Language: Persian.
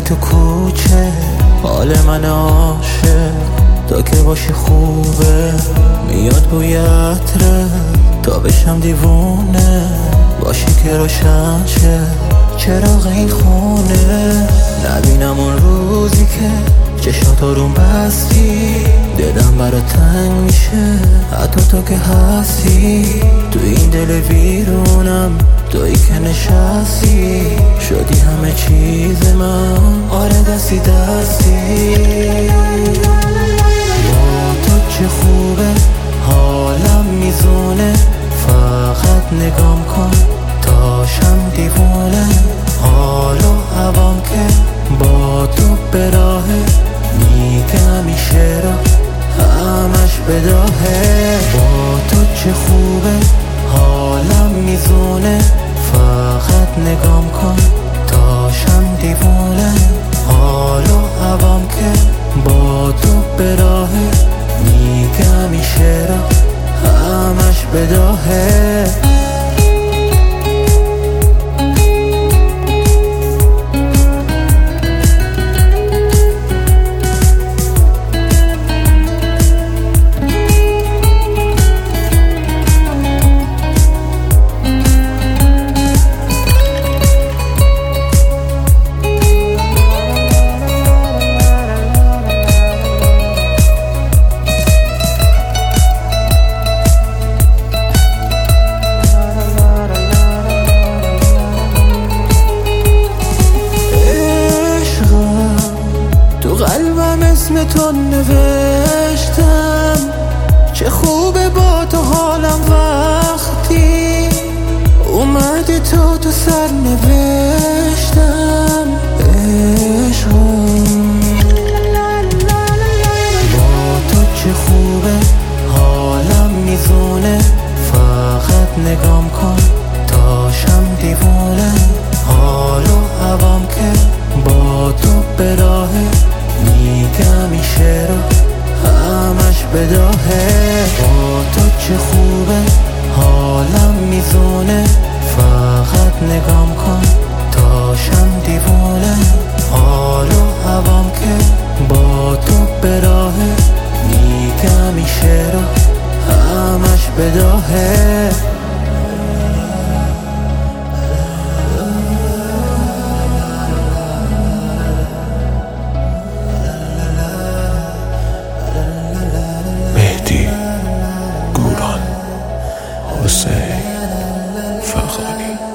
تو کوچه، حال من عاشق تا که باشی خوبه. میاد بوی عطره تا بشم دیوونه، باشی که روشن شه چراغ این خونه. نبینم اون روزی که چشات آروم بستی، دلم برا تنگ میشه حتی تو که هستی. تو این دل ویرونم تویی که نشستی، شدی همه چیز من، آره دستی دستی. با تو چه خوبه حالم میزونه، فقط نگام کن تاشم دیوونه. حال و هوام که با تو به راهه، میگم این شعرها همش بداهه. با تو چه خوبه حالم میزونه، فقط نگام کن تاشم دیوونه. حال و هوام که با تو به راهه، میگم این شعرها همش بداهه. قلبم اسم تو نوشتم، چه خوبه با تو حالم وقتی اومدی تو سر نوشتم. عشقم با تو چه خوبه حالم میزونه، فقط نگام کن تاشم دیوونه. حال و هوام که با تو به راهه، میگم این شعرها همش بداهه. با تو چه خوبه حالم میزونه، فقط نگام کن تاشم دیوونه. حال و هوام که با تو به راهه، میگم این شعرها همش بداهه. حسین فغانی.